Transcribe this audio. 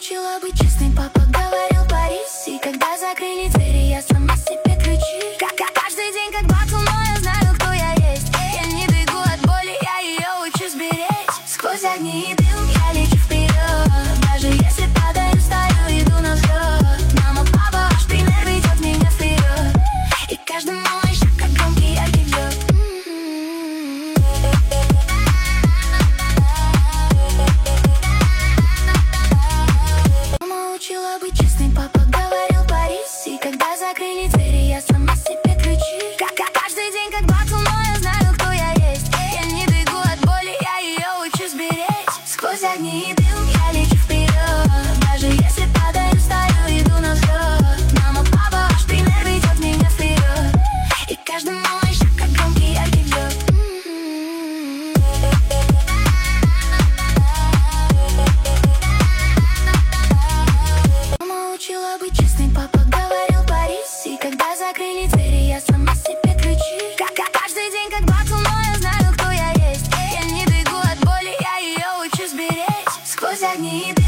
учила быть честной, папа говорил Парис. И когда закрыли двери, я сама себе ключи. Каждый день как батл, но я знаю, кто я есть. Я не бегу от боли, я ее учу сберечь. Сквозь огни и дым я лечу вперед. Даже если падаю, стою, иду на взлет. Мама, папа, ваш пример ведет меня вперед. И каждый мой шаг как громкий яркий взлет. Учила быть честной, папа говорил Парис. И когда закрыли двери, я сама себе ключи. Каждый день как батл, но я знаю, кто я есть. Я не бегу от боли, я ее учу сберечь. Сквозь огни и дым я лечу вперед. Даже если падаю, стою, иду на взлет. Мама, папа, ваш пример ведет меня вперед. И каждый мой шаг как громкий яркий взлет. Учила быть честной, папа говорил Парис. И когда закрыли двери, я сама себе ключи. Каждый день как батл, но я знаю, кто я есть. Я не бегу от боли, я ее учу сберечь. Сквозь огни и дым